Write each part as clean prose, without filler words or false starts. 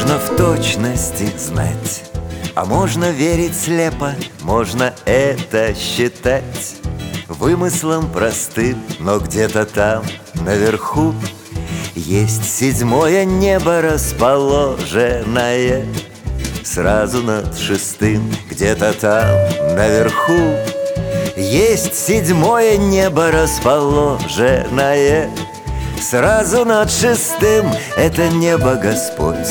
Можно в точности знать, а можно верить слепо, можно это считать вымыслом простым, но где-то там, наверху, есть седьмое небо, расположенное сразу над шестым. Где-то там, наверху, есть седьмое небо, расположенное сразу над шестым. Это небо Господь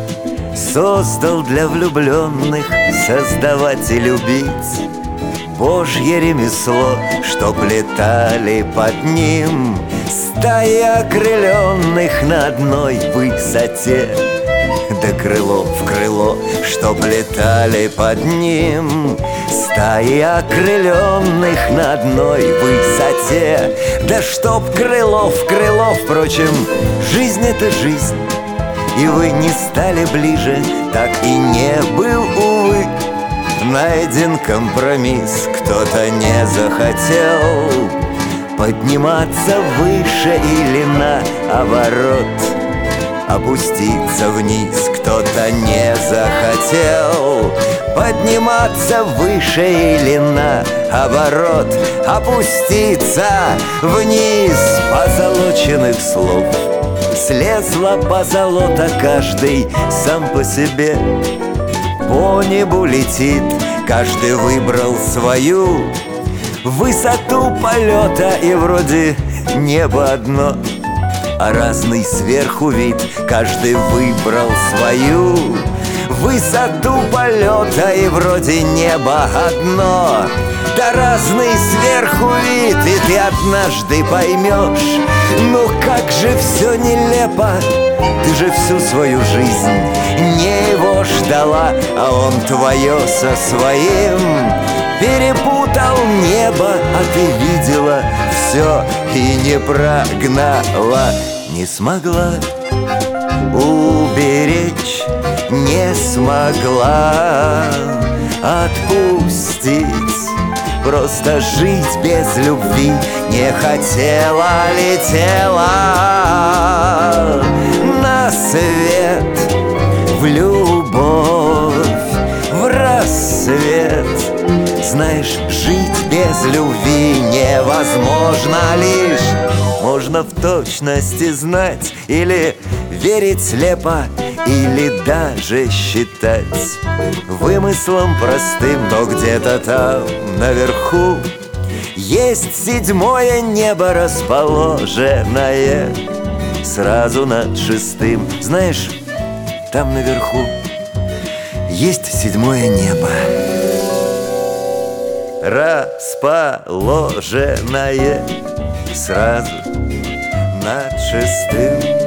создал для влюбленных создавать и любить. Божье ремесло, чтоб летали под ним стаи окрыленных на одной высоте. Да крыло в крыло, чтоб летали под ним стаи окрыленных на одной высоте. Да чтоб крыло в крыло, впрочем, жизнь — это жизнь. И вы не стали ближе, так и не был, увы, найден компромисс. Кто-то не захотел подниматься выше или наоборот опуститься вниз. Кто-то не захотел подниматься выше или наоборот опуститься вниз. Позолоченных слов слезла позолота, каждый сам по себе по небу летит, каждый выбрал свою высоту полета. И вроде небо одно, а разный сверху вид. Каждый выбрал свою высоту полета. И вроде небо одно, да разный сверху вид. И ты однажды поймешь, ну как же все нелепо. Ты же всю свою жизнь не его ждала, а он твое со своим перепутал небо. А ты видела все и не прогнала, не смогла уберечь, не смогла отпустить. Просто жить без любви не хотела, летела на свет, в любовь, в рассвет. Знаешь, жить без любви невозможно, лишь можно в точности знать или верить слепо, или даже считать вымыслом простым. Но где-то там, наверху, есть седьмое небо, расположенное сразу над шестым. Знаешь, там наверху есть седьмое небо, расположенное сразу над шестым.